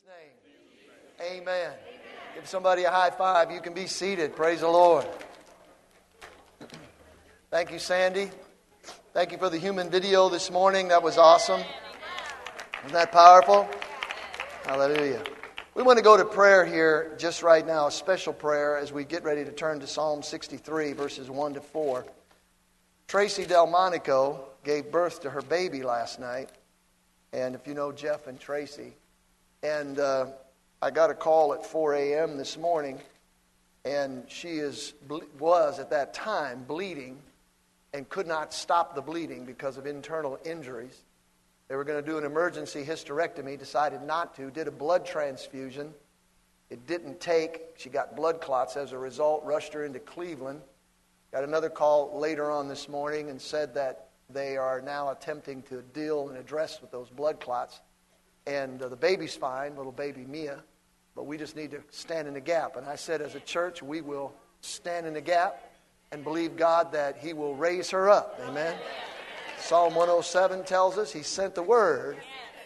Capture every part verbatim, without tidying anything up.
name. Amen. Give somebody a high five. You can be seated. Praise the Lord. Thank you, Sandy. Thank you for the human video this morning. That was awesome. Wasn't that powerful? Hallelujah. We want to go to prayer here just right now, a special prayer as we get ready to turn to Psalm sixty-three, verses one to four. Tracy Delmonico gave birth to her baby last night. And if you know Jeff and Tracy, and uh, I got a call at four a.m. this morning, and she is was at that time bleeding and could not stop the bleeding because of internal injuries. They were going to do an emergency hysterectomy, decided not to, did a blood transfusion. It didn't take. She got blood clots as a result, rushed her into Cleveland. Got another call later on this morning and said that they are now attempting to deal and address with those blood clots. And uh, the baby's fine, little baby Mia, but we just need to stand in the gap. And I said, as a church, we will stand in the gap and believe God that He will raise her up. Amen. Psalm one oh seven tells us He sent the word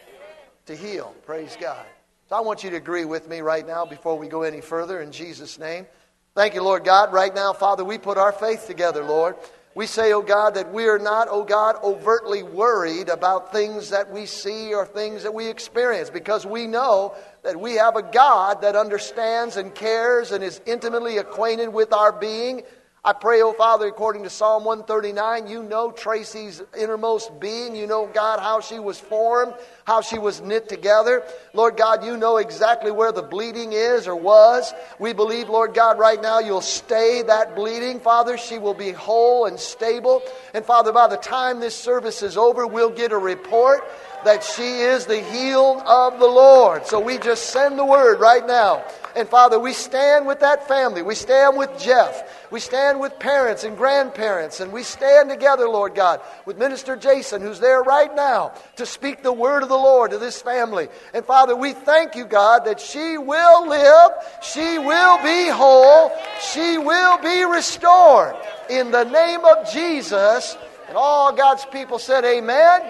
to heal. Praise God. So I want you to agree with me right now before we go any further in Jesus' name. Thank you, Lord God. Right now, Father, we put our faith together, Lord. We say, oh God, that we are not, oh God, overtly worried about things that we see or things that we experience, because we know that we have a God that understands and cares and is intimately acquainted with our being. I pray, oh Father, according to Psalm one thirty-nine, you know Tracy's innermost being. You know, God, how she was formed, how she was knit together. Lord God, you know exactly where the bleeding is or was. We believe, Lord God, right now you'll stay that bleeding. Father, she will be whole and stable. And Father, by the time this service is over, we'll get a report that she is the healed of the Lord. So we just send the word right now. And Father, we stand with that family. We stand with Jeff. We stand with parents and grandparents. And we stand together, Lord God, with Minister Jason, who's there right now to speak the word of the Lord to this family. And Father, we thank you, God, that she will live. She will be whole. She will be restored. In the name of Jesus. And all God's people said amen.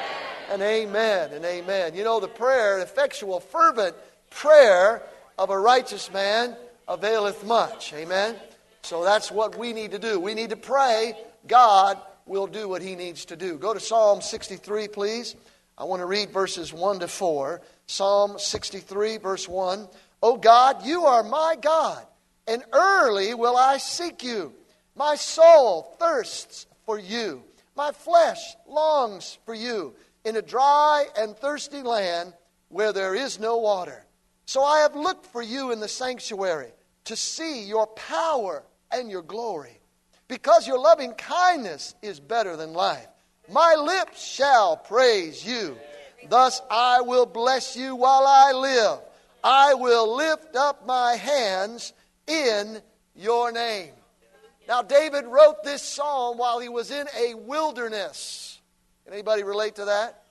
And amen and amen. You know, the prayer, effectual, fervent prayer of a righteous man availeth much. Amen. So that's what we need to do. We need to pray. God will do what He needs to do. Go to Psalm sixty-three, please. I want to read verses one to four. Psalm sixty-three, verse one. O God, you are my God, and early will I seek you. My soul thirsts for you. My flesh longs for you in a dry and thirsty land where there is no water. So I have looked for you in the sanctuary to see your power and your glory, because your loving kindness is better than life. My lips shall praise you. Thus I will bless you while I live. I will lift up my hands in your name. Now, David wrote this psalm while he was in a wilderness. Can anybody relate to that?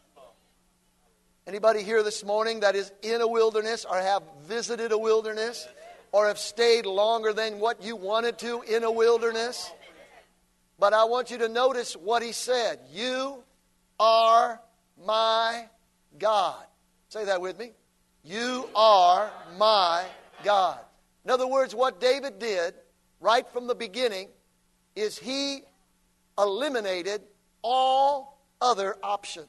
Anybody here this morning that is in a wilderness or have visited a wilderness or have stayed longer than what you wanted to in a wilderness? But I want you to notice what he said. You are my God. Say that with me. You are my God. In other words, what David did right from the beginning is he eliminated all other options.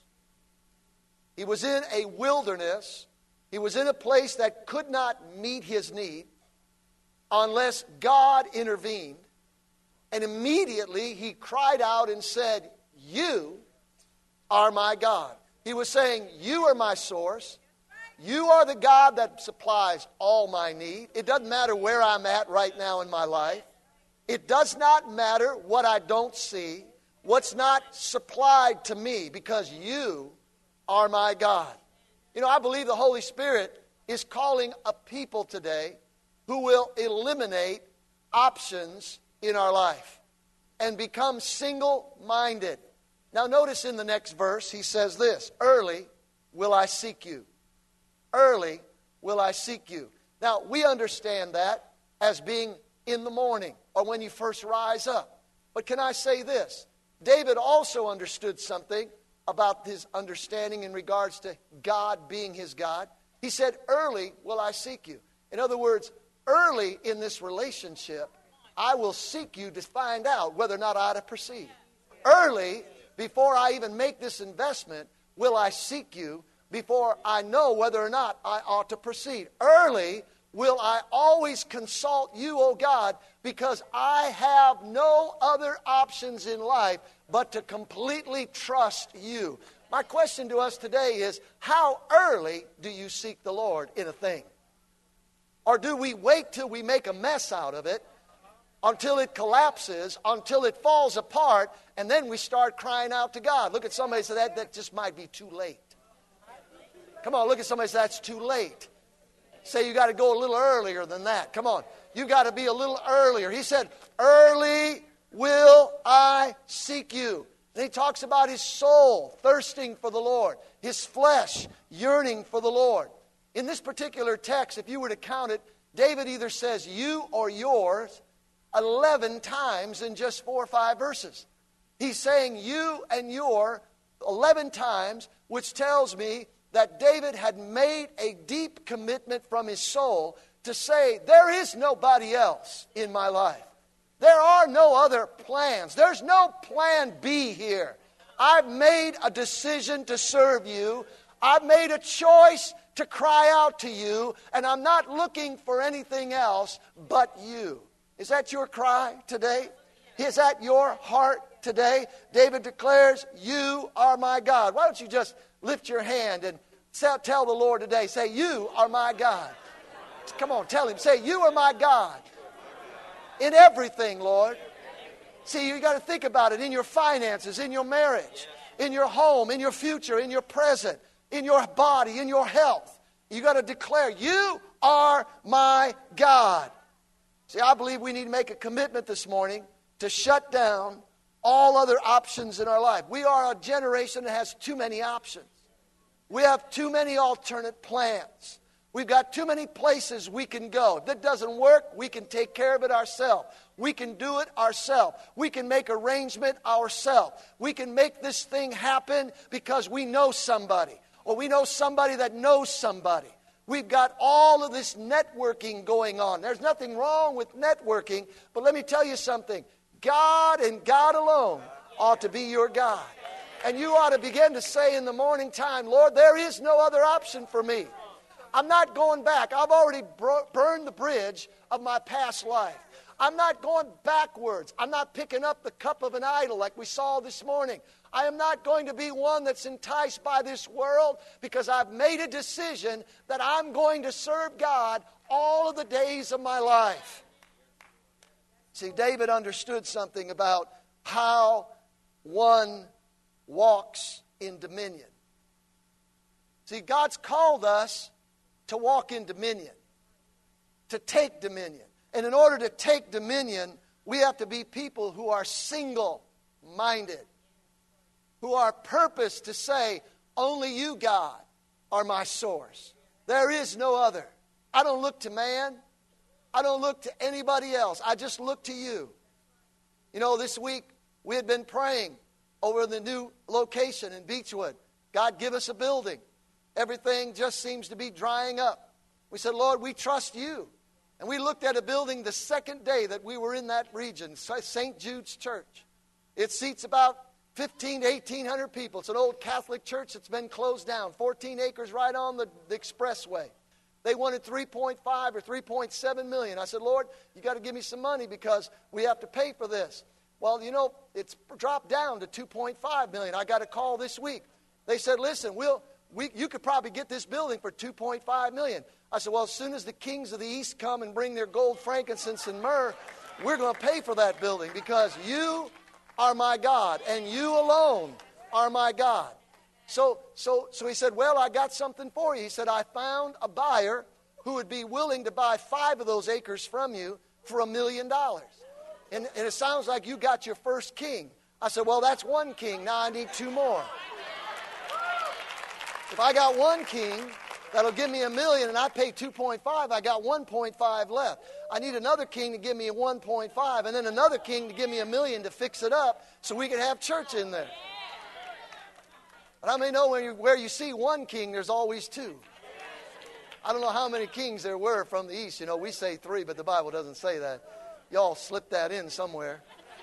He was in a wilderness. He was in a place that could not meet his need unless God intervened. And immediately he cried out and said, you are my God. He was saying, you are my source. You are the God that supplies all my need. It doesn't matter where I'm at right now in my life. It does not matter what I don't see, what's not supplied to me, because you are my God. You know, I believe the Holy Spirit is calling a people today who will eliminate options in our life and become single-minded. Now notice in the next verse, he says this, early will I seek you. Early will I seek you. Now, we understand that as being in the morning or when you first rise up. But can I say this? David also understood something about his understanding in regards to God being his God. He said, early will I seek you. In other words, early in this relationship, I will seek you to find out whether or not I ought to proceed. Early, before I even make this investment, will I seek you before I know whether or not I ought to proceed. Early will I always consult you, O God, because I have no other options in life but to completely trust you. My question to us today is, how early do you seek the Lord in a thing? Or do we wait till we make a mess out of it, until it collapses, until it falls apart, and then we start crying out to God? Look at somebody and say, that, that just might be too late. Come on, look at somebody and say, that's too late. Say, you got to go a little earlier than that. Come on, you got to be a little earlier. He said, early will I seek you. And he talks about his soul thirsting for the Lord, his flesh yearning for the Lord. In this particular text, if you were to count it, David either says you or yours eleven times in just four or five verses. He's saying you and your eleven times, which tells me that David had made a deep commitment from his soul to say, there is nobody else in my life. There are no other plans. There's no plan B here. I've made a decision to serve you. I've made a choice to cry out to you, and I'm not looking for anything else but you. Is that your cry today? Is that your heart today? David declares, you are my God. Why don't you just lift your hand and tell the Lord today, say, you are my God. Come on, tell him, say, you are my God. In everything, Lord. See, you got to think about it in your finances, in your marriage, in your home, in your future, in your present, in your body, in your health. You got to declare, you are my God. See, I believe we need to make a commitment this morning to shut down all other options in our life. We are a generation that has too many options. We have too many alternate plans. We've got too many places we can go. If that doesn't work, we can take care of it ourselves. We can do it ourselves. We can make arrangement ourselves. We can make this thing happen because we know somebody, or we know somebody that knows somebody. We've got all of this networking going on. There's nothing wrong with networking, but let me tell you something. God and God alone ought to be your God. And you ought to begin to say in the morning time, Lord, there is no other option for me. I'm not going back. I've already bro- burned the bridge of my past life. I'm not going backwards. I'm not picking up the cup of an idol like we saw this morning. I am not going to be one that's enticed by this world, because I've made a decision that I'm going to serve God all of the days of my life. See, David understood something about how one walks in dominion. See, God's called us to walk in dominion, to take dominion. And in order to take dominion, we have to be people who are single-minded, who are purposed to say, only you, God, are my source. There is no other. I don't look to man. I don't look to anybody else. I just look to you. You know, this week we had been praying over the new location in Beechwood. God, give us a building. Everything just seems to be drying up. We said, Lord, we trust you. And we looked at a building the second day that we were in that region, Saint Jude's Church. It seats about fifteen to eighteen hundred people. It's an old Catholic church that's been closed down. fourteen acres right on the, the expressway. They wanted three point five or three point seven million. I said, Lord, you got to give me some money because we have to pay for this. Well, you know, it's dropped down to two point five million. I got a call this week. They said, listen, we'll, we, you could probably get this building for two point five million. I said, well, as soon as the kings of the east come and bring their gold, frankincense, and myrrh, we're going to pay for that building because you are my God and you alone are my God. So, so, so he said, well, I got something for you. He said, I found a buyer who would be willing to buy five of those acres from you for a million dollars. And, and it sounds like you got your first king. I said, well, that's one king. Now I need two more. If I got one king, that'll give me a million, and I pay two point five, I got one point five left. I need another king to give me a one point five, and then another king to give me a million to fix it up so we can have church in there. But how many know when you, where you see one king, there's always two? I don't know how many kings there were from the east. You know, we say three, but the Bible doesn't say that. Y'all slipped that in somewhere.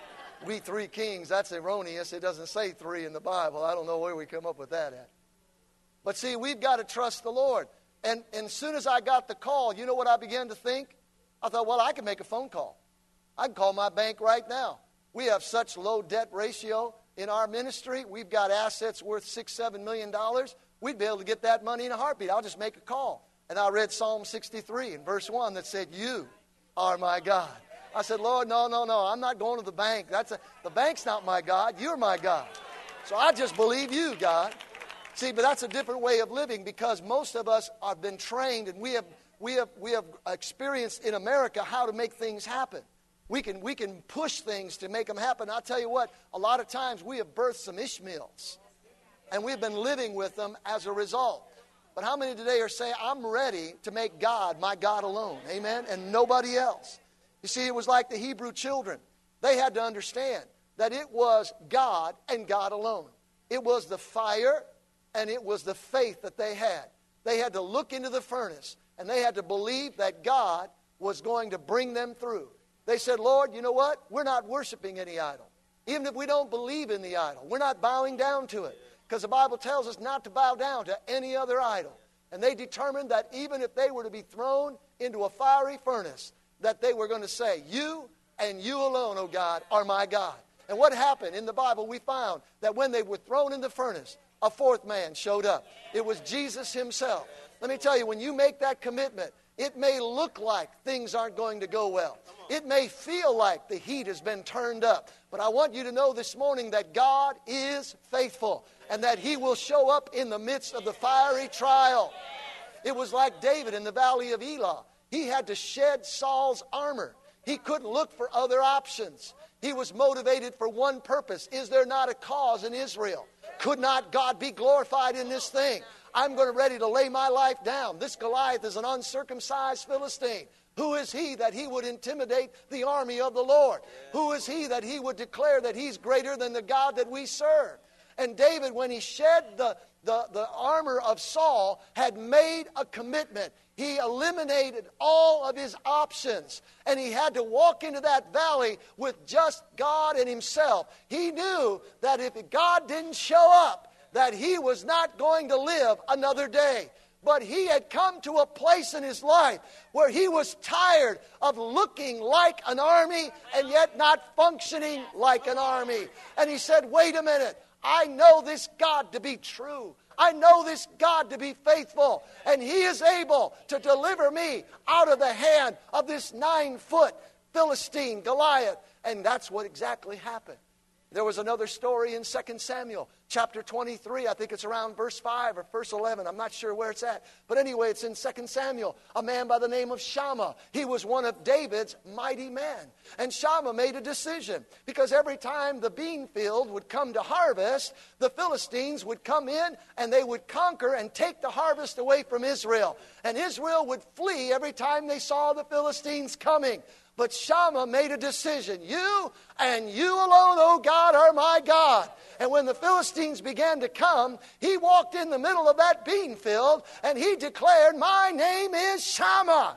We three kings, that's erroneous. It doesn't say three in the Bible. I don't know where we come up with that at. But see, we've got to trust the Lord. And, and as soon as I got the call, you know what I began to think? I thought, well, I can make a phone call. I can call my bank right now. We have such low debt ratio in our ministry. We've got assets worth six, seven million dollars. We'd be able to get that money in a heartbeat. I'll just make a call. And I read Psalm sixty-three in verse one that said, you are my God. I said, Lord, no, no, no. I'm not going to the bank. That's a, the bank's not my God. You're my God. So I just believe you, God. See, but that's a different way of living because most of us have been trained and we have we have we have experienced in America how to make things happen. We can we can push things to make them happen. I'll tell you what, a lot of times we have birthed some Ishmaels. And we've been living with them as a result. But how many today are saying, I'm ready to make God my God alone? Amen? And nobody else. You see, it was like the Hebrew children. They had to understand that it was God and God alone. It was the fire and it was the faith that they had. They had to look into the furnace and they had to believe that God was going to bring them through. They said, Lord, you know what? We're not worshiping any idol. Even if we don't believe in the idol, we're not bowing down to it. Because the Bible tells us not to bow down to any other idol. And they determined that even if they were to be thrown into a fiery furnace, that they were going to say, you and you alone, O God, are my God. And what happened? In the Bible, we found that when they were thrown in the furnace, a fourth man showed up. It was Jesus himself. Let me tell you, when you make that commitment, it may look like things aren't going to go well. It may feel like the heat has been turned up. But I want you to know this morning that God is faithful and that he will show up in the midst of the fiery trial. It was like David in the valley of Elah. He had to shed Saul's armor. He couldn't look for other options. He was motivated for one purpose. Is there not a cause in Israel? Could not God be glorified in this thing? I'm going to ready to lay my life down. This Goliath is an uncircumcised Philistine. Who is he that he would intimidate the army of the Lord? Who is he that he would declare that he's greater than the God that we serve? And David, when he shed the, the, the armor of Saul, had made a commitment. He eliminated all of his options. And he had to walk into that valley with just God and himself. He knew that if God didn't show up, that he was not going to live another day. But he had come to a place in his life where he was tired of looking like an army and yet not functioning like an army. And he said, wait a minute, I know this God to be true. I know this God to be faithful. And he is able to deliver me out of the hand of this nine-foot Philistine, Goliath. And that's what exactly happened. There was another story in Second Samuel, chapter twenty-three. I think it's around verse five or verse eleven. I'm not sure where it's at. But anyway, it's in Second Samuel. A man by the name of Shammah. He was one of David's mighty men. And Shammah made a decision. Because every time the bean field would come to harvest, the Philistines would come in and they would conquer and take the harvest away from Israel. And Israel would flee every time they saw the Philistines coming. But Shammah made a decision. You and you alone, O God, are my God. And when the Philistines began to come, he walked in the middle of that bean field and he declared, my name is Shammah.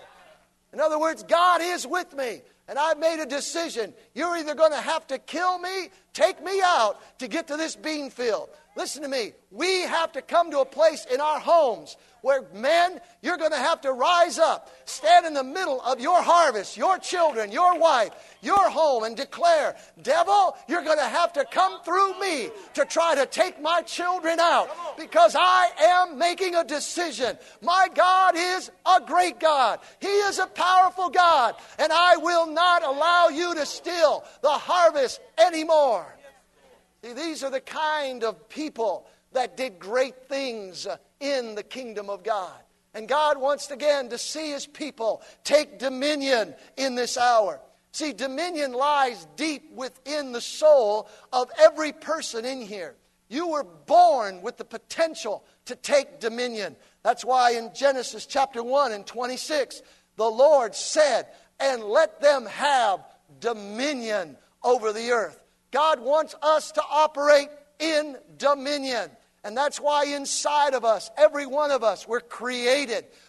In other words, God is with me. And I've made a decision. You're either going to have to kill me, take me out to get to this bean field. Listen to me. We have to come to a place in our homes where, men, you're going to have to rise up, stand in the middle of your harvest, your children, your wife, your home, and declare, devil, you're going to have to come through me to try to take my children out because I am making a decision. My God is a great God. He is a powerful God, and I will not allow you to steal the harvest anymore. See, these are the kind of people that did great things in the kingdom of God. And God wants again to see his people take dominion in this hour. See, dominion lies deep within the soul of every person in here. You were born with the potential to take dominion. That's why in Genesis chapter one and twenty-six, the Lord said, and let them have dominion over the earth. God wants us to operate in dominion. And that's why inside of us, every one of us, we're created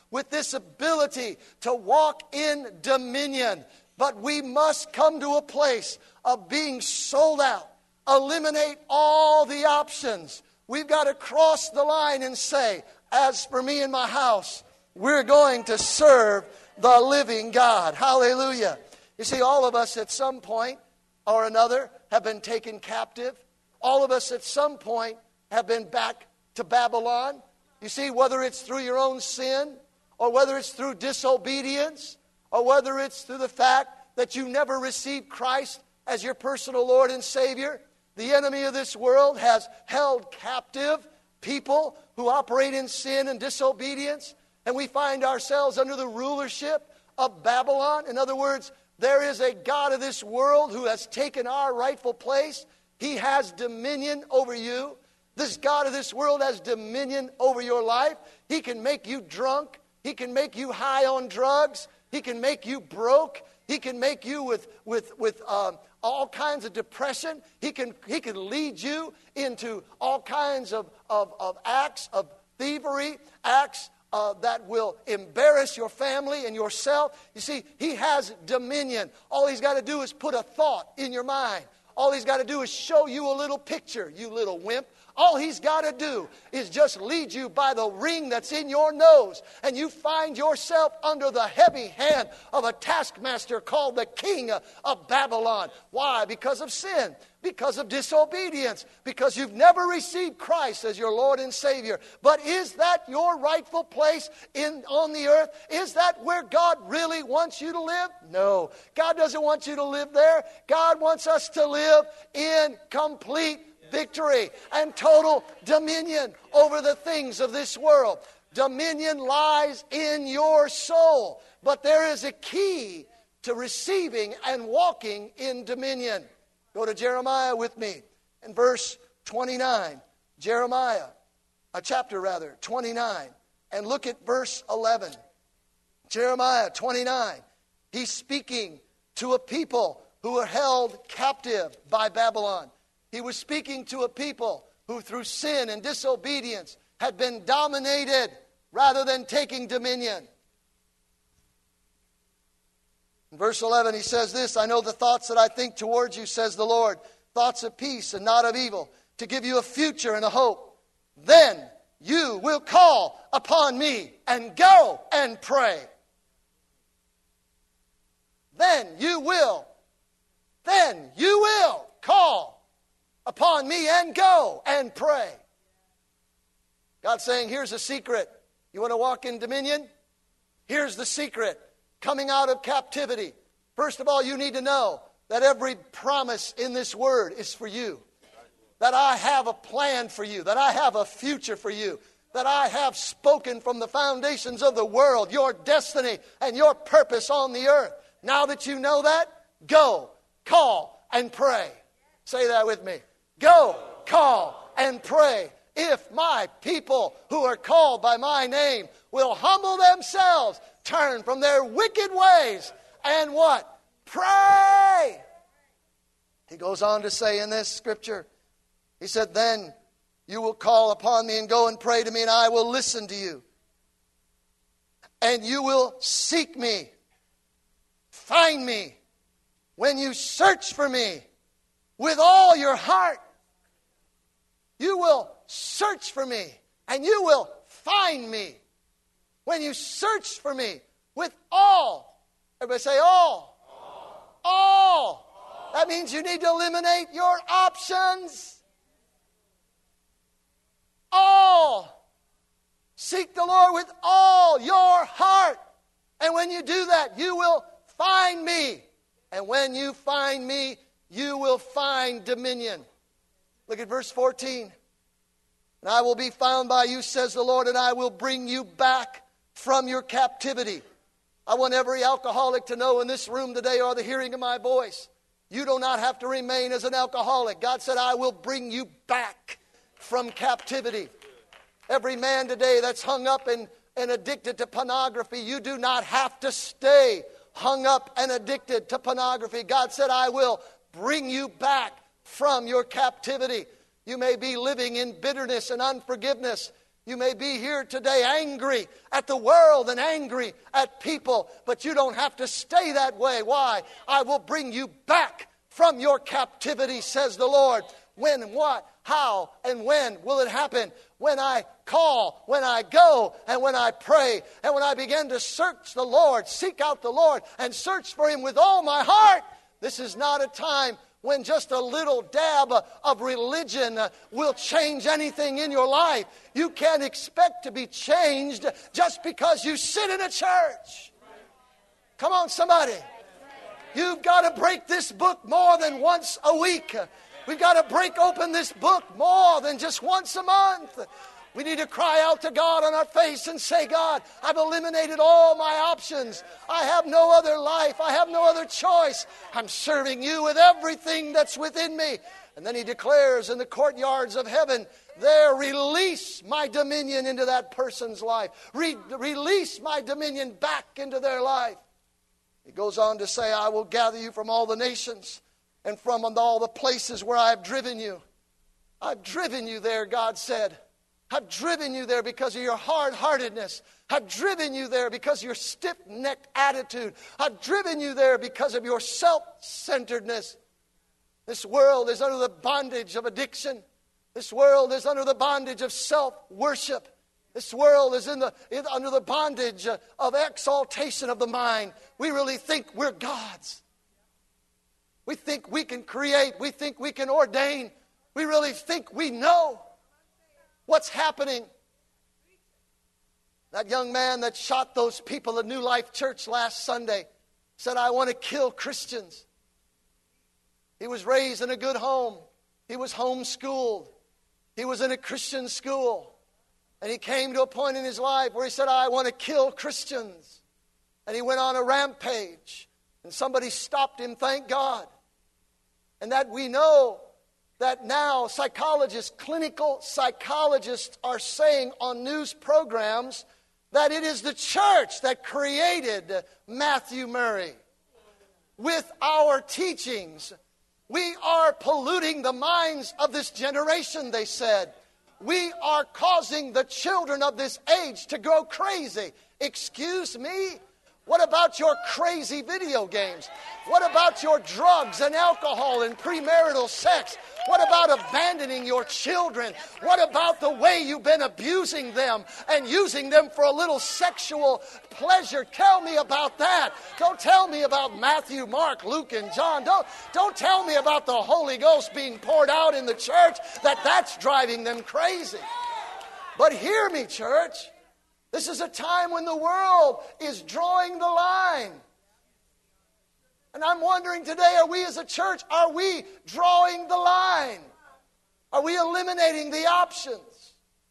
with this ability to walk in dominion. But we must come to a place of being sold out. Eliminate all the options. We've got to cross the line and say, as for me and my house, we're going to serve the living God. Hallelujah. You see, all of us at some point or another have been taken captive. All of us at some point have been back to Babylon. You see, whether it's through your own sin, or whether it's through disobedience, or whether it's through the fact that you never received Christ as your personal Lord and Savior, the enemy of this world has held captive people who operate in sin and disobedience, and we find ourselves under the rulership of Babylon. In other words, there is a God of this world who has taken our rightful place. He has dominion over you. This God of this world has dominion over your life. He can make you drunk. He can make you high on drugs. He can make you broke. He can make you with with with um, all kinds of depression. He can he can lead you into all kinds of of, of acts of thievery, acts uh, that will embarrass your family and yourself. You see, he has dominion. All he's got to do is put a thought in your mind. All he's got to do is show you a little picture, you little wimp. All he's got to do is just lead you by the ring that's in your nose, and you find yourself under the heavy hand of a taskmaster called the king of Babylon. Why? Because of sin, because of disobedience, because you've never received Christ as your Lord and Savior. But is that your rightful place in on the earth? Is that where God really wants you to live? No. God doesn't want you to live there. God wants us to live in complete victory and total dominion over the things of this world. Dominion lies in your soul. But there is a key to receiving and walking in dominion. Go to Jeremiah with me in verse twenty-nine. Jeremiah, a chapter rather, twenty-nine. And look at verse eleven. Jeremiah twenty-nine. He's speaking to a people who were held captive by Babylon. He was speaking to a people who through sin and disobedience had been dominated rather than taking dominion. In verse eleven he says this, I know the thoughts that I think towards you, says the Lord, thoughts of peace and not of evil, to give you a future and a hope. Then you will call upon me and go and pray. Then you will, then you will call upon me and go and pray. God's saying, here's a secret. You want to walk in dominion? Here's the secret. Coming out of captivity. First of all, you need to know that every promise in this word is for you. That I have a plan for you. That I have a future for you. That I have spoken from the foundations of the world, your destiny and your purpose on the earth. Now that you know that, go, call, and pray. Say that with me. Go, call, and pray. If my people who are called by my name will humble themselves, turn from their wicked ways, and what? Pray. He goes on to say in this scripture, he said, then you will call upon me and go and pray to me, and I will listen to you. And you will seek me, find me, when you search for me with all your heart. You will search for me, and you will find me when you search for me with all. Everybody say all. All. all. all. That means you need to eliminate your options. All. Seek the Lord with all your heart. And when you do that, you will find me. And when you find me, you will find dominion. Look at verse fourteen. And I will be found by you, says the Lord, and I will bring you back from your captivity. I want every alcoholic to know in this room today, or the hearing of my voice, you do not have to remain as an alcoholic. God said, I will bring you back from captivity. Every man today that's hung up and, and addicted to pornography, you do not have to stay hung up and addicted to pornography. God said, I will bring you back from your captivity. You may be living in bitterness and unforgiveness. You may be here today angry at the world and angry at people, but you don't have to stay that way. Why? I will bring you back from your captivity, says the Lord. When and what, how, and when will it happen? When I call, when I go, and when I pray, and when I begin to search the Lord, seek out the Lord, and search for Him with all my heart. This is not a time when just a little dab of religion will change anything in your life. You can't expect to be changed just because you sit in a church. Come on, somebody. You've got to break this book more than once a week. We've got to break open this book more than just once a month. We need to cry out to God on our face and say, God, I've eliminated all my options. I have no other life. I have no other choice. I'm serving you with everything that's within me. And then he declares in the courtyards of heaven, there, release my dominion into that person's life. Re- release my dominion back into their life. He goes on to say, I will gather you from all the nations and from all the places where I have driven you. I've driven you there, God said. I've driven you there because of your hard-heartedness. I've driven you there because of your stiff-necked attitude. I've driven you there because of your self-centeredness. This world is under the bondage of addiction. This world is under the bondage of self-worship. This world is in the, in, under the bondage of exaltation of the mind. We really think we're gods. We think we can create. We think we can ordain. We really think we know what's happening. That young man that shot those people at New Life Church last Sunday said, I want to kill Christians. He was raised in a good home. He was homeschooled. He was in a Christian school. And he came to a point in his life where he said, I want to kill Christians. And he went on a rampage. And somebody stopped him, thank God. And that we know that now psychologists, clinical psychologists are saying on news programs that it is the church that created Matthew Murray. With our teachings, we are polluting the minds of this generation, they said. We are causing the children of this age to go crazy. Excuse me? What about your crazy video games? What about your drugs and alcohol and premarital sex? What about abandoning your children? What about the way you've been abusing them and using them for a little sexual pleasure? Tell me about that. Don't tell me about Matthew, Mark, Luke, and John. Don't, don't tell me about the Holy Ghost being poured out in the church, that that's driving them crazy. But hear me, church. This is a time when the world is drawing the line. And I'm wondering today, are we as a church, are we drawing the line? Are we eliminating the options?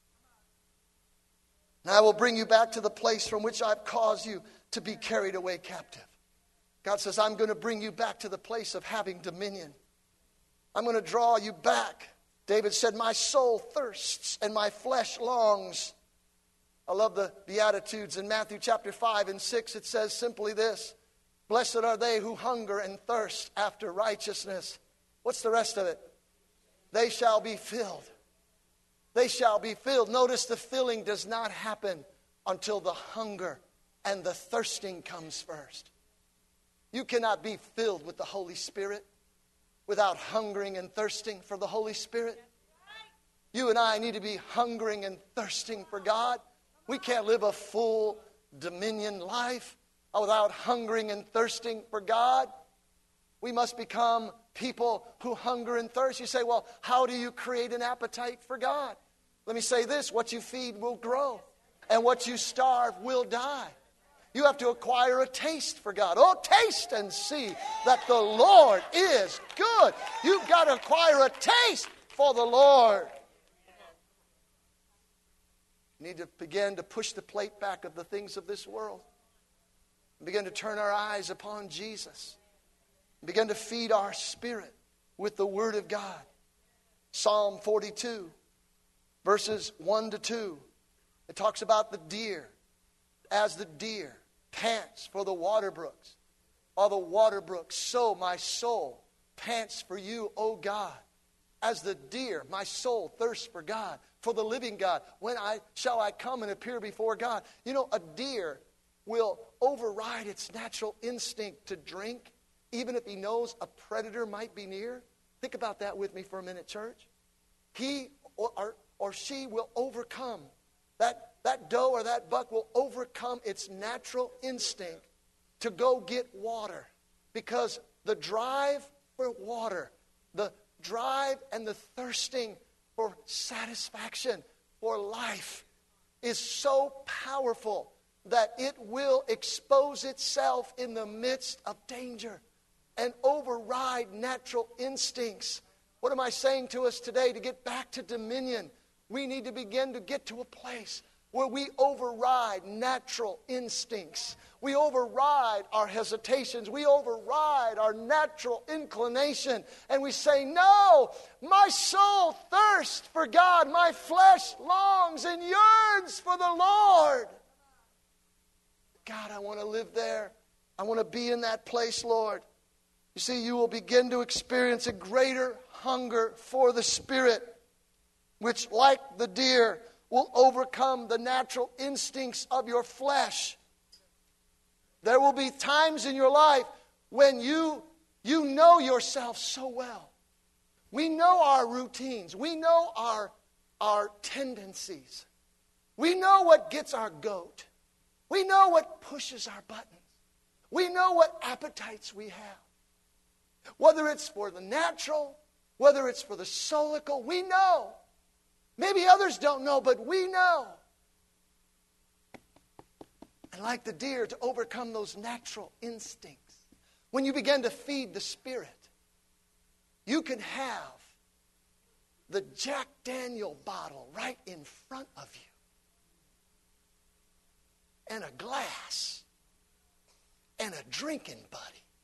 And I will bring you back to the place from which I've caused you to be carried away captive. God says, I'm going to bring you back to the place of having dominion. I'm going to draw you back. David said, my soul thirsts and my flesh longs. I love the Beatitudes in Matthew chapter five and six. It says simply this: blessed are they who hunger and thirst after righteousness. What's the rest of it? They shall be filled. They shall be filled. Notice the filling does not happen until the hunger and the thirsting comes first. You cannot be filled with the Holy Spirit without hungering and thirsting for the Holy Spirit. You and I need to be hungering and thirsting for God. We can't live a full dominion life without hungering and thirsting for God. We must become people who hunger and thirst. You say, well, how do you create an appetite for God? Let me say this: what you feed will grow, and what you starve will die. You have to acquire a taste for God. Oh, taste and see that the Lord is good. You've got to acquire a taste for the Lord. We need to begin to push the plate back of the things of this world. And begin to turn our eyes upon Jesus. And begin to feed our spirit with the Word of God. Psalm forty-two, verses one to two. It talks about the deer. As the deer pants for the water brooks, or the water brooks, so my soul pants for you, O God. As the deer, my soul thirsts for God, for the living God. When I shall I come and appear before God? You know, a deer will override its natural instinct to drink, even if he knows a predator might be near. Think about that with me for a minute, church. He or, or, or she will overcome. That, that doe or that buck will overcome its natural instinct to go get water. Because the drive for water, the drive and the thirsting for satisfaction, for life, is so powerful that it will expose itself in the midst of danger and override natural instincts. What am I saying to us today? To get back to dominion, we need to begin to get to a place where we override natural instincts. We override our hesitations. We override our natural inclination. And we say, no, my soul thirsts for God. My flesh longs and yearns for the Lord. God, I want to live there. I want to be in that place, Lord. You see, you will begin to experience a greater hunger for the Spirit, which, like the deer, will overcome the natural instincts of your flesh. There will be times in your life when you, you know yourself so well. We know our routines. We know our, our tendencies. We know what gets our goat. We know what pushes our buttons. We know what appetites we have. Whether it's for the natural, whether it's for the soulical, we know. Maybe others don't know, but we know. And like the deer, to overcome those natural instincts. When you begin to feed the Spirit, you can have the Jack Daniel bottle right in front of you. And a glass. And a drinking buddy.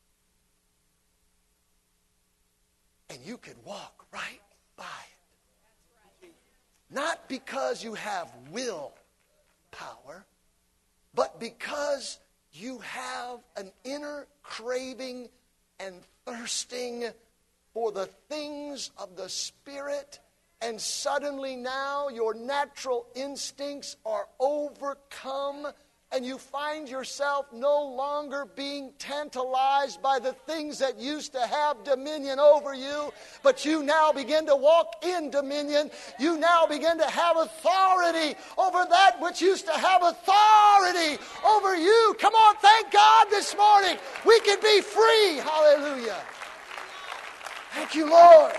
And you could walk right by it. Not because you have will power, but because you have an inner craving and thirsting for the things of the Spirit, and suddenly now your natural instincts are overcome, and you find yourself no longer being tantalized by the things that used to have dominion over you, but you now begin to walk in dominion. You now begin to have authority over that which used to have authority over you. Come on, thank God this morning. We can be free. Hallelujah. Thank you, Lord.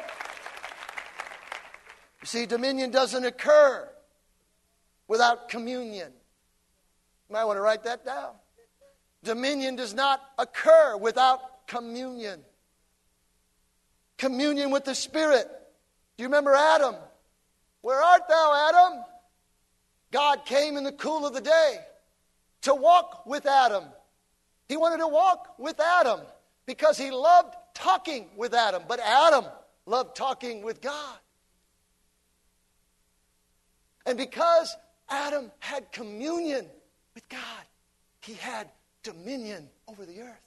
You see, dominion doesn't occur without communion. You might want to write that down. Dominion does not occur without communion. Communion with the Spirit. Do you remember Adam? Where art thou, Adam? God came in the cool of the day to walk with Adam. He wanted to walk with Adam because he loved talking with Adam. But Adam loved talking with God. And because Adam had communion with God, he had dominion over the earth.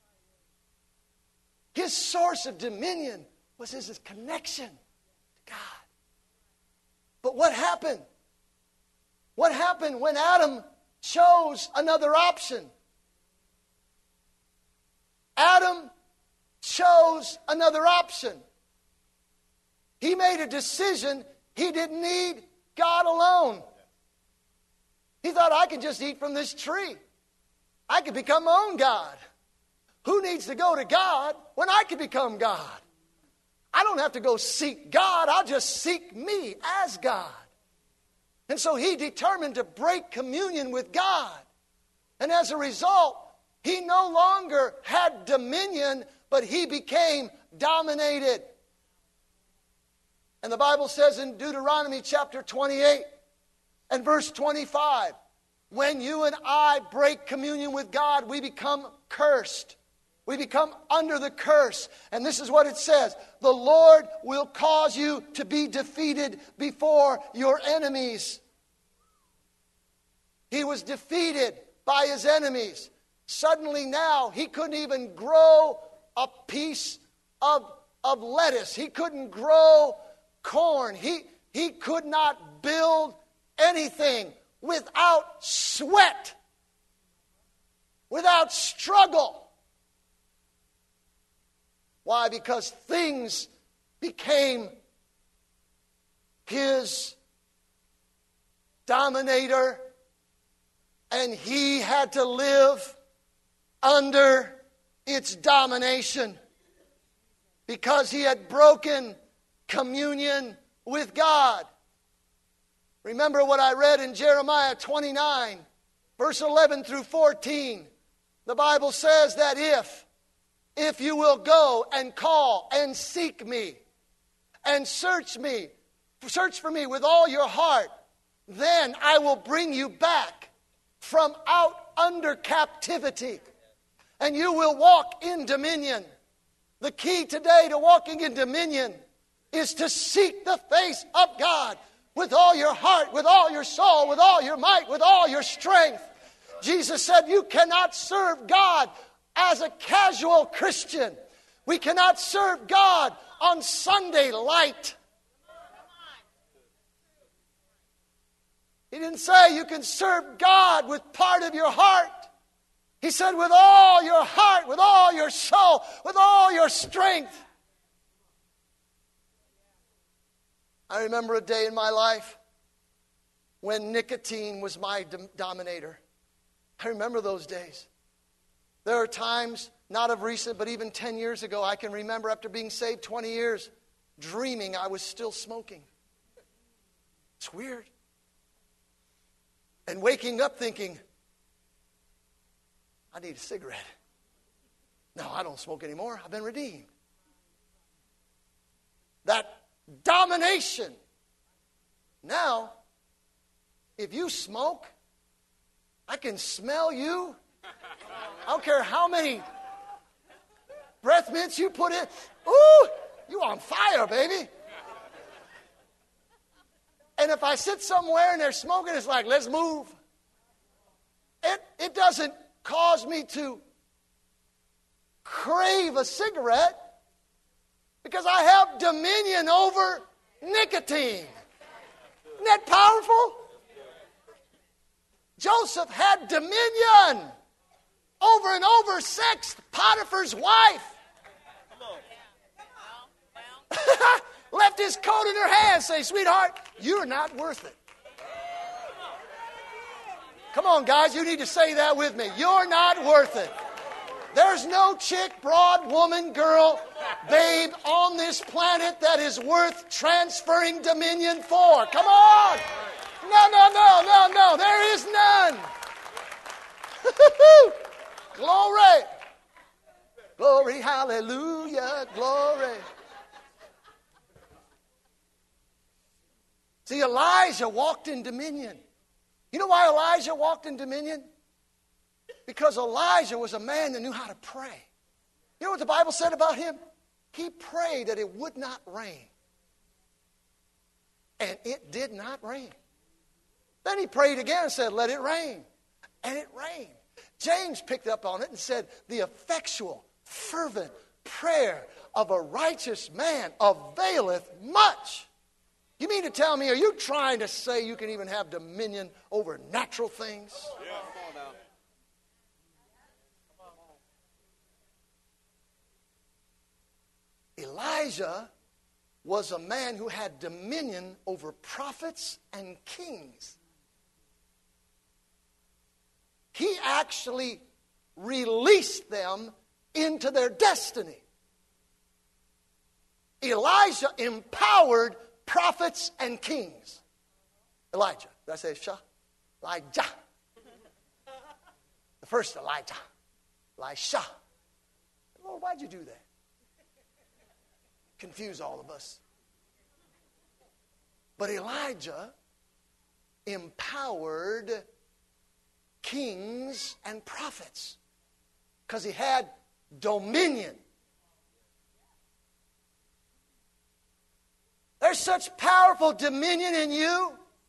His source of dominion was his connection to God. But what happened? What happened when Adam chose another option? Adam chose another option. He made a decision. He didn't need God alone. He thought, I can just eat from this tree. I can become my own God. Who needs to go to God when I can become God? I don't have to go seek God. I'll just seek me as God. And so he determined to break communion with God. And as a result, he no longer had dominion, but he became dominated. And the Bible says in Deuteronomy chapter twenty-eight, and verse twenty-five, when you and I break communion with God, we become cursed. We become under the curse. And this is what it says. The Lord will cause you to be defeated before your enemies. He was defeated by his enemies. Suddenly now, he couldn't even grow a piece of, of lettuce. He couldn't grow corn. He, he could not build anything without sweat, without struggle. Why? Because things became his dominator, and he had to live under its domination because he had broken communion with God. Remember what I read in Jeremiah twenty-nine, verse eleven through fourteen. The Bible says that if, if you will go and call and seek me and search me, search for me with all your heart, then I will bring you back from out under captivity, and you will walk in dominion. The key today to walking in dominion is to seek the face of God with all your heart, with all your soul, with all your might, with all your strength. Jesus said you cannot serve God as a casual Christian. We cannot serve God on Sunday light. He didn't say you can serve God with part of your heart. He said with all your heart, with all your soul, with all your strength. I remember a day in my life when nicotine was my dom- dominator. I remember those days. There are times, not of recent, but even ten years ago, I can remember after being saved twenty years, dreaming I was still smoking. It's weird. And waking up thinking, I need a cigarette. No, I don't smoke anymore. I've been redeemed. That domination. Now, if you smoke, I can smell you. I don't care how many breath mints you put in. Ooh, you on fire, baby. And if I sit somewhere and they're smoking, it's like, let's move. It, it doesn't cause me to crave a cigarette because I have dominion over nicotine. Isn't that powerful? Joseph had dominion over and over sexed Potiphar's wife. Left his coat in her hand, say, sweetheart, you're not worth it. Come on, guys, you need to say that with me. You're not worth it. There's no chick, broad, woman, girl, babe on this planet that is worth transferring dominion for. Come on. No, no, no, no, no. There is none. Glory. Glory, hallelujah, glory. See, Elijah walked in dominion. You know why Elijah walked in dominion? Because Elijah was a man that knew how to pray. You know what the Bible said about him? He prayed that it would not rain. And it did not rain. Then he prayed again and said, let it rain. And it rained. James picked up on it and said, the effectual, fervent prayer of a righteous man availeth much. You mean to tell me, are you trying to say you can even have dominion over natural things? Yeah. Elijah was a man who had dominion over prophets and kings. He actually released them into their destiny. Elijah empowered prophets and kings. Elijah. Did I say Shah? Elijah. The first Elijah. Elisha. Lord, why'd you do that? Confuse all of us. But Elijah empowered kings and prophets because he had dominion. There's such powerful dominion in you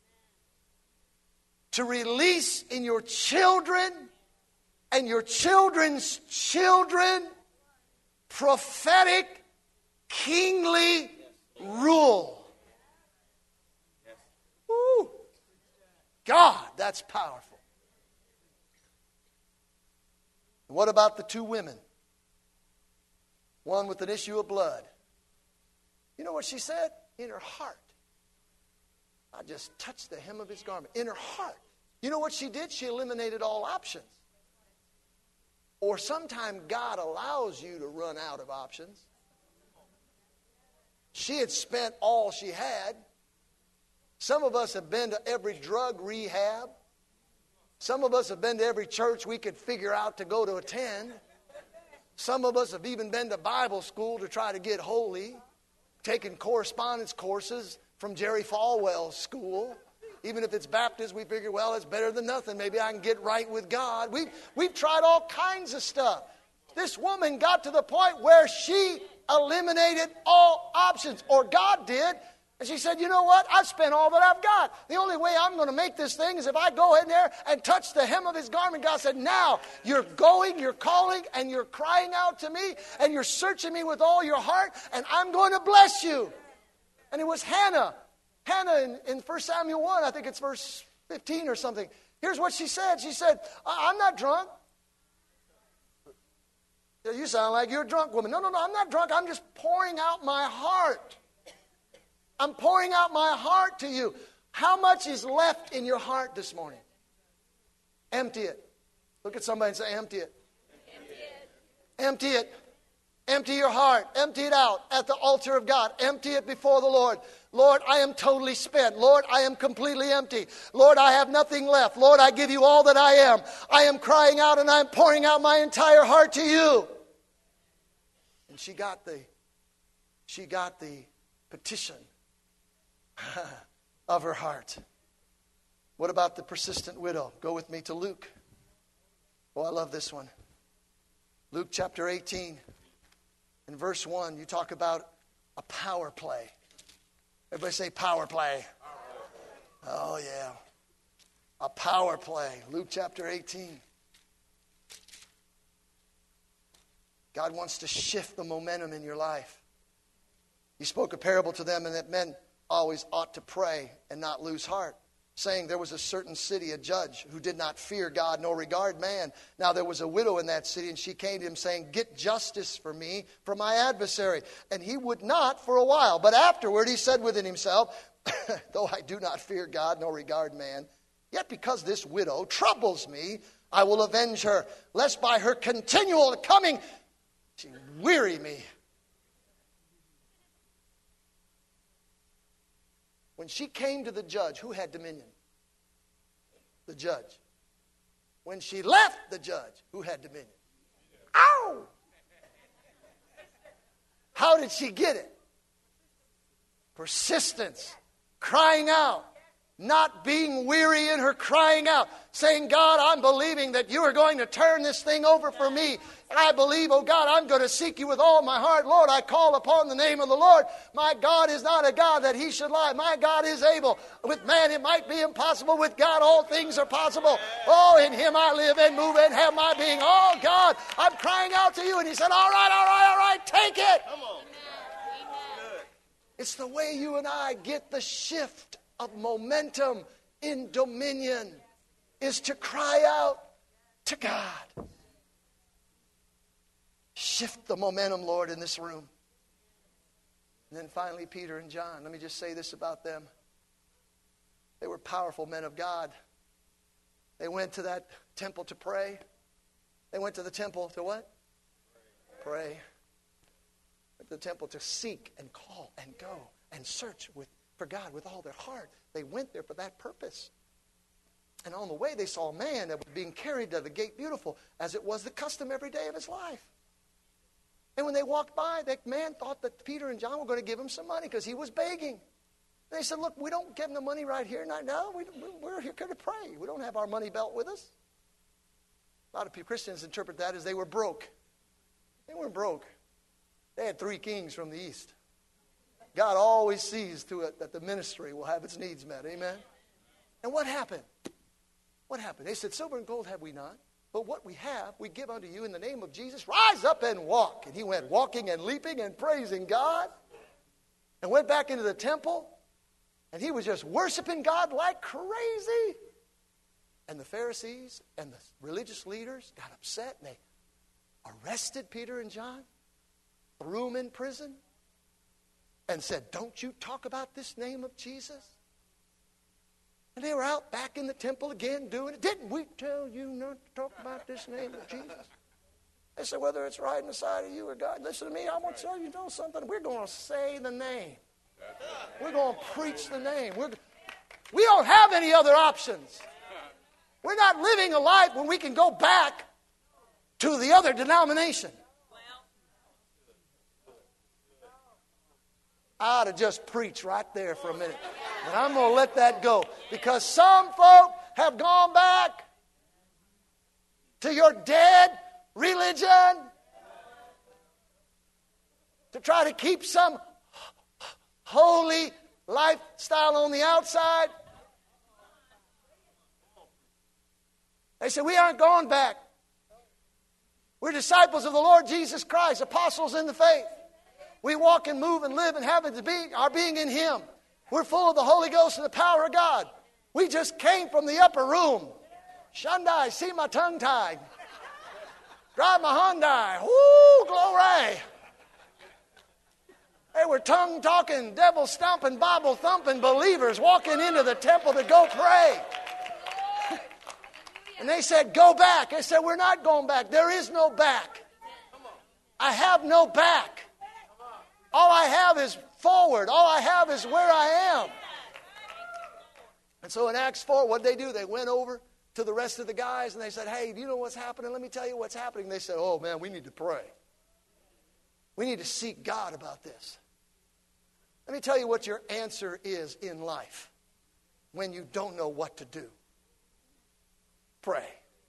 to release in your children and your children's children prophetic, kingly rule. God, that's powerful. And what about the two women? One with an issue of blood. You know what she said? In her heart. I just touched the hem of his garment. In her heart. You know what she did? She eliminated all options. Or sometimes God allows you to run out of options. She had spent all she had. Some of us have been to every drug rehab. Some of us have been to every church we could figure out to go to attend. Some of us have even been to Bible school to try to get holy. Taken correspondence courses from Jerry Falwell's school. Even if it's Baptist, we figure, well, it's better than nothing. Maybe I can get right with God. We've, we've tried all kinds of stuff. This woman got to the point where she eliminated all options, or God did. And she said, you know what? I've spent all that I've got. The only way I'm going to make this thing is if I go in there and touch the hem of his garment. God said, now you're going, you're calling, and you're crying out to me, and you're searching me with all your heart, and I'm going to bless you. And it was Hannah. Hannah in, in First Samuel one, I think it's verse fifteen or something. Here's what she said. She said, I'm not drunk. You sound like you're a drunk woman. No, no, no, I'm not drunk. I'm just pouring out my heart. I'm pouring out my heart to you. How much is left in your heart this morning? Empty it. Look at somebody and say, empty it. Empty it. Empty it. Empty your heart. Empty it out at the altar of God. Empty it before the Lord. Lord, I am totally spent. Lord, I am completely empty. Lord, I have nothing left. Lord, I give you all that I am. I am crying out and I'm pouring out my entire heart to you. And she got the, she got the petition of her heart. What about the persistent widow? Go with me to Luke. Oh, I love this one. Luke chapter eighteen. In verse one, you talk about a power play. Everybody say power play. Power play. Oh, yeah. A power play. Luke chapter eighteen. God wants to shift the momentum in your life. He spoke a parable to them, and that men always ought to pray and not lose heart, saying there was a certain city, a judge, who did not fear God nor regard man. Now there was a widow in that city, and she came to him saying, get justice for me, for my adversary. And he would not for a while. But afterward he said within himself, though I do not fear God nor regard man, yet because this widow troubles me, I will avenge her, lest by her continual coming she weary me. When she came to the judge, who had dominion? The judge. When she left the judge, who had dominion? Ow! How did she get it? Persistence. Crying out. Not being weary in her crying out. Saying, God, I'm believing that you are going to turn this thing over for me. I believe, oh God, I'm going to seek you with all my heart. Lord, I call upon the name of the Lord. My God is not a God that he should lie. My God is able. With man it might be impossible. With God all things are possible. Oh, in him I live and move and have my being. Oh God, I'm crying out to you. And he said, all right, all right, all right, take it. Come on. It's the way you and I get the shift of momentum in dominion, is to cry out to God. Shift the momentum, Lord, in this room. And then finally, Peter and John. Let me just say this about them. They were powerful men of God. They went to that temple to pray. They went to the temple to what? Pray. Went to the temple to seek and call and go and search with for God with all their heart. They went there for that purpose. And on the way, they saw a man that was being carried to the gate beautiful, as it was the custom every day of his life. And when they walked by, that man thought that Peter and John were going to give him some money because he was begging. And they said, look, we don't give him the money right here. Not now. We, we're here to pray. We don't have our money belt with us. A lot of Christians interpret that as they were broke. They weren't broke. They had three kings from the east. God always sees to it that the ministry will have its needs met. Amen? And what happened? What happened? They said, silver and gold have we not, but what we have we give unto you in the name of Jesus. Rise up and walk. And he went walking and leaping and praising God and went back into the temple. And he was just worshiping God like crazy. And the Pharisees and the religious leaders got upset, and they arrested Peter and John, threw them in prison, and said, don't you talk about this name of Jesus? And they were out back in the temple again doing it. Didn't we tell you not to talk about this name of Jesus? They said, whether it's right in the sight of you or God, listen to me, I want to tell you know something. We're going to say the name. We're going to preach the name. We're, we don't have any other options. We're not living a life when we can go back to the other denomination. I ought to just preach right there for a minute. And I'm going to let that go. Because some folk have gone back to your dead religion to try to keep some holy lifestyle on the outside. They say, we aren't going back. We're disciples of the Lord Jesus Christ, apostles in the faith. We walk and move and live and have it to be our being in Him. We're full of the Holy Ghost and the power of God. We just came from the upper room. Shandai, see my tongue tied. Drive my Hyundai. Woo, glory. They were tongue-talking, devil-stomping, Bible-thumping believers walking into the temple to go pray. And they said, go back. They said, we're not going back. There is no back. I have no back. All I have is forward. All I have is where I am. And so in Acts four, what did they do? They went over to the rest of the guys and they said, hey, do you know what's happening? Let me tell you what's happening. They said, oh, man, we need to pray. We need to seek God about this. Let me tell you what your answer is in life when you don't know what to do. Pray.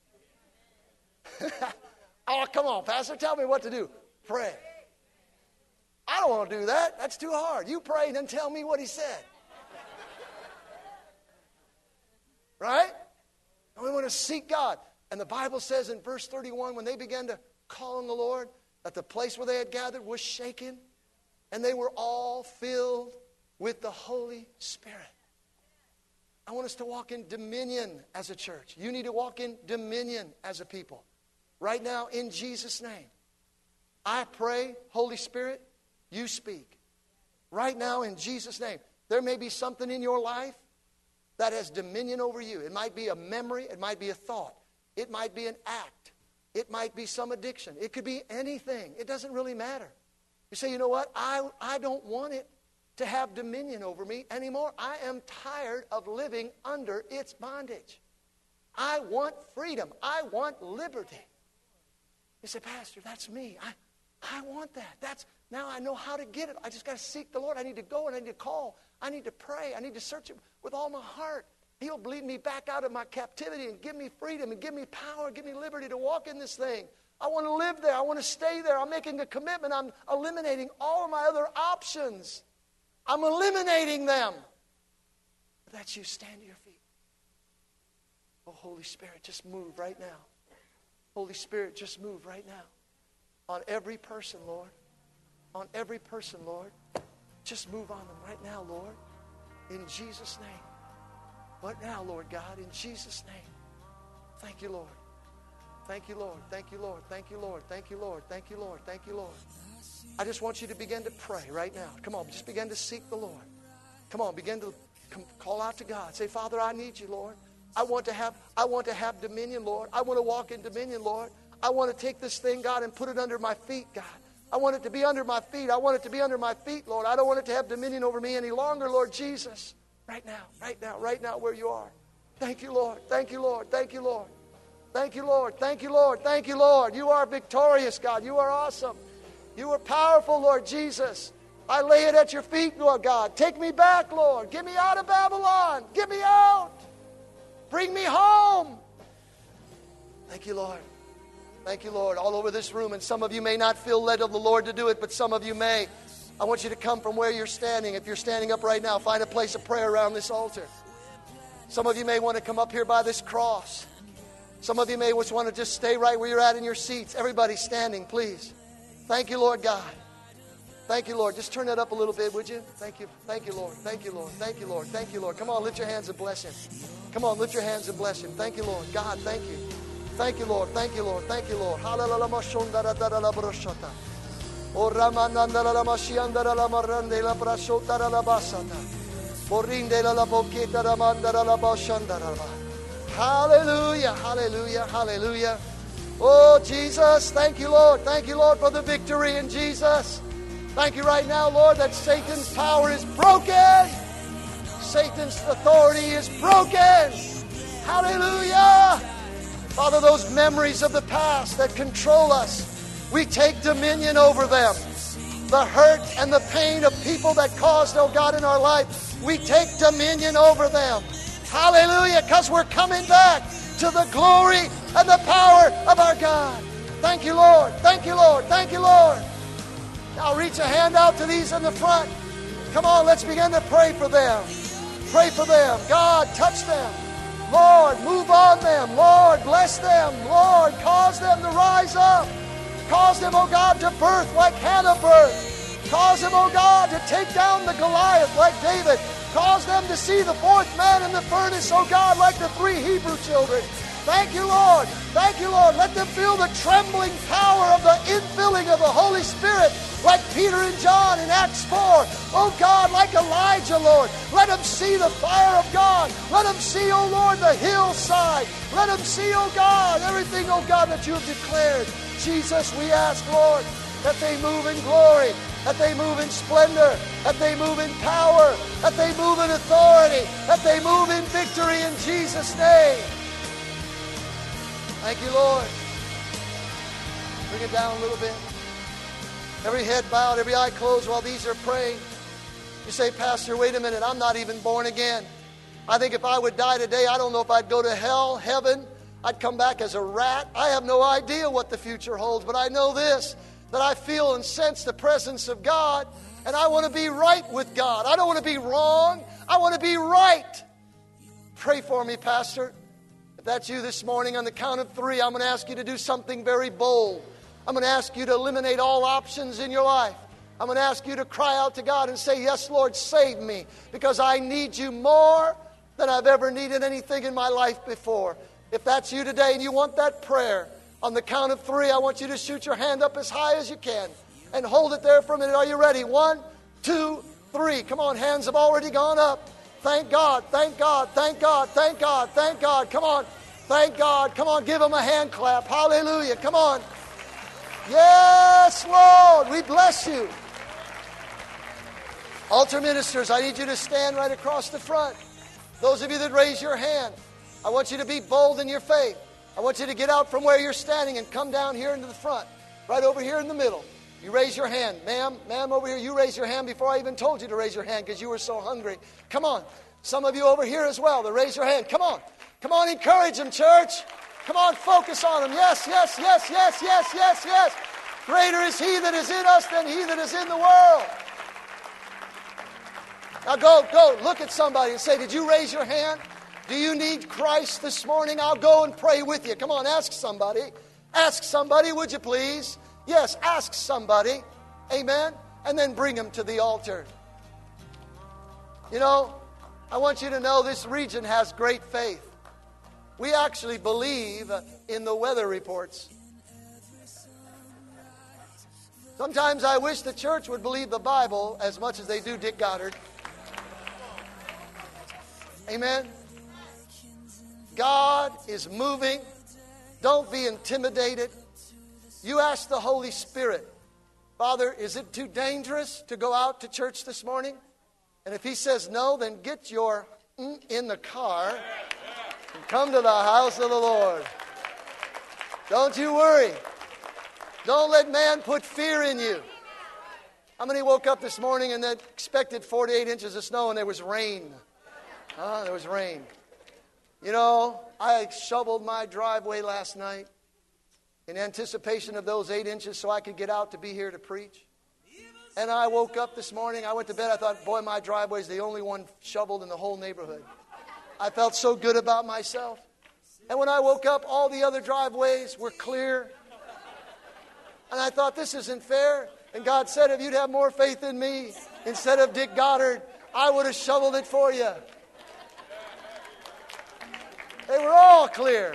Oh, come on, Pastor, tell me what to do. Pray. I don't want to do that. That's too hard. You pray and then tell me what He said. Right? And we want to seek God. And the Bible says in verse thirty-one, when they began to call on the Lord, that the place where they had gathered was shaken, and they were all filled with the Holy Spirit. I want us to walk in dominion as a church. You need to walk in dominion as a people. Right now, in Jesus' name, I pray, Holy Spirit, you speak. Right now, in Jesus' name. There may be something in your life that has dominion over you. It might be a memory. It might be a thought. It might be an act. It might be some addiction. It could be anything. It doesn't really matter. You say, you know what? I, I don't want it to have dominion over me anymore. I am tired of living under its bondage. I want freedom. I want liberty. You say, Pastor, that's me. I, I want that. That's now I know how to get it. I just got to seek the Lord. I need to go and I need to call. I need to pray. I need to search Him with all my heart. He'll lead me back out of my captivity and give me freedom and give me power, give me liberty to walk in this thing. I want to live there. I want to stay there. I'm making a commitment. I'm eliminating all of my other options. I'm eliminating them. But that's you. Stand to your feet. Oh, Holy Spirit, just move right now. Holy Spirit, just move right now. On every person, Lord. On every person, Lord. Just move on them right now, Lord. In Jesus' name. What now, Lord God? In Jesus' name. Thank you, Lord. Thank you, Lord. Thank you, Lord. Thank you, Lord. Thank you, Lord. Thank you, Lord. Thank you, Lord. I just want you to begin to pray right now. Come on, just begin to seek the Lord. Come on, begin to come, call out to God. Say, Father, I need you, Lord. I want to have, I want to have dominion, Lord. I want to walk in dominion, Lord. I want to take this thing, God, and put it under my feet, God. I want it to be under my feet. I want it to be under my feet, Lord. I don't want it to have dominion over me any longer, Lord Jesus. Right now, right now, right now where you are. Thank you, Lord. Thank you, Lord. Thank you, Lord. Thank you, Lord. Thank you, Lord. Thank you, Lord. You are victorious, God. You are awesome. You are powerful, Lord Jesus. I lay it at your feet, Lord God. Take me back, Lord. Get me out of Babylon. Get me out. Bring me home. Thank you, Lord. Thank you, Lord. All over this room, and some of you may not feel led of the Lord to do it, but some of you may. I want you to come from where you're standing. If you're standing up right now, find a place of prayer around this altar. Some of you may want to come up here by this cross. Some of you may just want to just stay right where you're at in your seats. Everybody standing, please. Thank you, Lord God. Thank you, Lord. Just turn that up a little bit, would you? Thank you. Thank you, Lord. Thank you, Lord. Thank you, Lord. Thank you, Lord. Come on, lift your hands and bless Him. Come on, lift your hands and bless Him. Thank you, Lord. God, thank you. Thank you, Lord. Thank you, Lord. Thank you, Lord. O Ramananda la Mashianda la Marande la Brasota la Basata. Borinde la Boketa la Mandara la Bashanda. Hallelujah, hallelujah, hallelujah. Oh, Jesus, thank you, Lord. Thank you, Lord, for the victory in Jesus. Thank you right now, Lord, that Satan's power is broken. Satan's authority is broken. Hallelujah. Father, those memories of the past that control us, we take dominion over them. The hurt and the pain of people that caused, oh God, in our life, we take dominion over them. Hallelujah, because we're coming back to the glory and the power of our God. Thank you, Lord. Thank you, Lord. Thank you, Lord. Now reach a hand out to these in the front. Come on, let's begin to pray for them. Pray for them. God, touch them. Lord, move on them. Lord, bless them. Lord, cause them to rise up. Cause them, oh God, to birth like Hannah birthed. Cause them, oh God, to take down the Goliath like David. Cause them to see the fourth man in the furnace, oh God, like the three Hebrew children. Thank you, Lord. Thank you, Lord. Let them feel the trembling power of the infilling of the Holy Spirit like Peter and John in Acts four. Oh God, like Elijah, Lord. Let them see the fire of God. Let them see, oh Lord, the hillside. Let them see, oh God, everything, oh God, that you have declared. Jesus, we ask, Lord, that they move in glory, that they move in splendor, that they move in power, that they move in authority, that they move in victory in Jesus' name. Thank you, Lord. Bring it down a little bit. Every head bowed, every eye closed while these are praying. You say, Pastor, wait a minute, I'm not even born again. I think if I would die today, I don't know if I'd go to hell, heaven. I'd come back as a rat. I have no idea what the future holds, but I know this, that I feel and sense the presence of God, and I want to be right with God. I don't want to be wrong. I want to be right. Pray for me, Pastor. If that's you this morning, on the count of three, I'm going to ask you to do something very bold. I'm going to ask you to eliminate all options in your life. I'm going to ask you to cry out to God and say, yes, Lord, save me, because I need you more than I've ever needed anything in my life before. If that's you today and you want that prayer, on the count of three, I want you to shoot your hand up as high as you can and hold it there for a minute. Are you ready? One, two, three. Come on, hands have already gone up. Thank God, thank God, thank God, thank God, thank God. Come on, thank God. Come on, give Him a hand clap. Hallelujah. Come on. Yes, Lord, we bless you. Altar ministers, I need you to stand right across the front. Those of you that raise your hand, I want you to be bold in your faith. I want you to get out from where you're standing and come down here into the front, right over here in the middle. You raise your hand. Ma'am, ma'am, over here, you raise your hand before I even told you to raise your hand because you were so hungry. Come on. Some of you over here as well, to raise your hand. Come on. Come on, encourage them, church. Come on, focus on them. Yes, yes, yes, yes, yes, yes, yes. Greater is He that is in us than he that is in the world. Now go, go, look at somebody and say, did you raise your hand? Do you need Christ this morning? I'll go and pray with you. Come on, ask somebody. Ask somebody, would you please? Yes, ask somebody. Amen. And then bring them to the altar. You know, I want you to know this region has great faith. We actually believe in the weather reports. Sometimes I wish the church would believe the Bible as much as they do Dick Goddard. Amen. God is moving. Don't be intimidated. You ask the Holy Spirit, Father, is it too dangerous to go out to church this morning? And if He says no, then get your mm in the car and come to the house of the Lord. Don't you worry. Don't let man put fear in you. How many woke up this morning and they expected forty-eight inches of snow and there was rain? Ah, there was rain. You know, I shoveled my driveway last night in anticipation of those eight inches so I could get out to be here to preach. And I woke up this morning, I went to bed, I thought, boy, my driveway is the only one shoveled in the whole neighborhood. I felt so good about myself. And when I woke up, all the other driveways were clear. And I thought, this isn't fair. And God said, if you'd have more faith in me, instead of Dick Goddard, I would have shoveled it for you. They were all clear.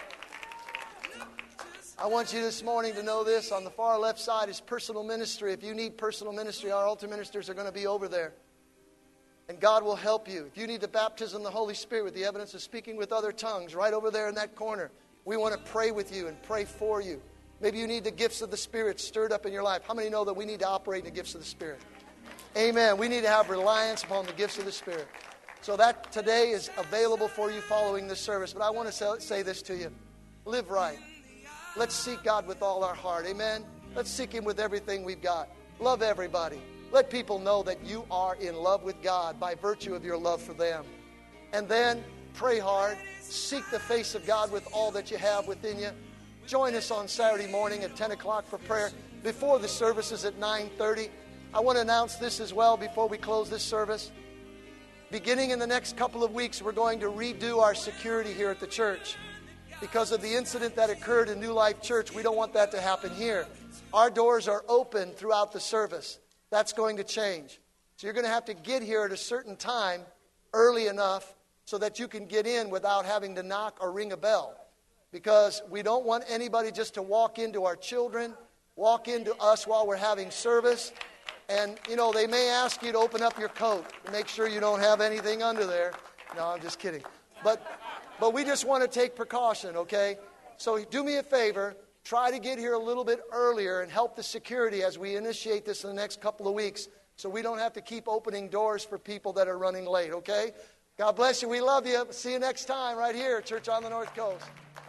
I want you this morning to know this. On the far left side is personal ministry. If you need personal ministry, our altar ministers are going to be over there. And God will help you. If you need the baptism of the Holy Spirit with the evidence of speaking with other tongues, right over there in that corner, we want to pray with you and pray for you. Maybe you need the gifts of the Spirit stirred up in your life. How many know that we need to operate in the gifts of the Spirit? Amen. We need to have reliance upon the gifts of the Spirit. So that today is available for you following this service. But I want to say this to you. Live right. Let's seek God with all our heart. Amen. Let's seek Him with everything we've got. Love everybody. Let people know that you are in love with God by virtue of your love for them. And then pray hard. Seek the face of God with all that you have within you. Join us on Saturday morning at ten o'clock for prayer. Before the service is at nine thirty. I want to announce this as well before we close this service. Beginning in the next couple of weeks, we're going to redo our security here at the church. Because of the incident that occurred in New Life Church, we don't want that to happen here. Our doors are open throughout the service. That's going to change. So you're going to have to get here at a certain time, early enough, so that you can get in without having to knock or ring a bell. Because we don't want anybody just to walk into our children, walk into us while we're having service. And, you know, they may ask you to open up your coat to make sure you don't have anything under there. No, I'm just kidding. But... But we just want to take precaution, okay? So do me a favor. Try to get here a little bit earlier and help the security as we initiate this in the next couple of weeks so we don't have to keep opening doors for people that are running late, okay? God bless you. We love you. See you next time right here at Church on the North Coast.